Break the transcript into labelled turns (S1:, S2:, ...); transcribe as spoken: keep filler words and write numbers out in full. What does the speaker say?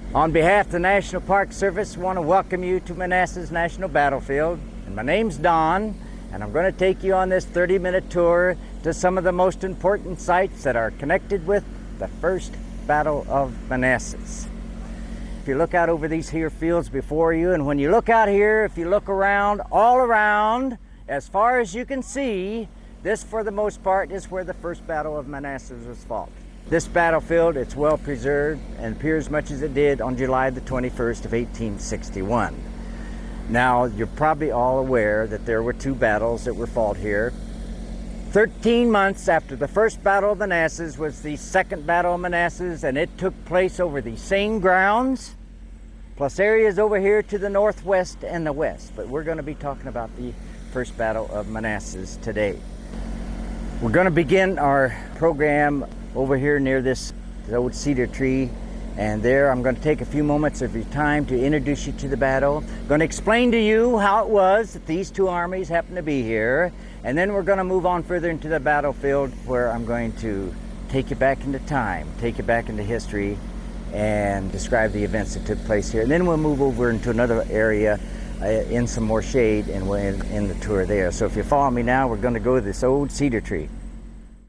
S1: On behalf of the National Park Service, I want to welcome you to Manassas National Battlefield. And my name's Don, and I'm going to take you on this thirty minute tour to some of the most important sites that are connected with the first Battle of Manassas. If you look out over these here fields before you, and when you look out here, if you look around, all around, as far as you can see, this for the most part is where the first Battle of Manassas was fought. This battlefield, it's well preserved and appears much as it did on July the twenty-first of eighteen sixty-one. Now, you're probably all aware that there were two battles that were fought here. Thirteen months after the first Battle of Manassas was the second Battle of Manassas, and it took place over the same grounds, plus areas over here to the northwest and the west. But we're going to be talking about the first Battle of Manassas today. We're going to begin our program over here near this old cedar tree, and there I'm going to take a few moments of your time to introduce you to the battle. I'm going to explain to you how it was that these two armies happened to be here, and then we're going to move on further into the battlefield, where I'm going to take you back into time, take you back into history, and describe the events that took place here. And then we'll move over into another area uh, in some more shade, and we'll end, end the tour there. So if you follow me now, we're going to go to this old cedar tree.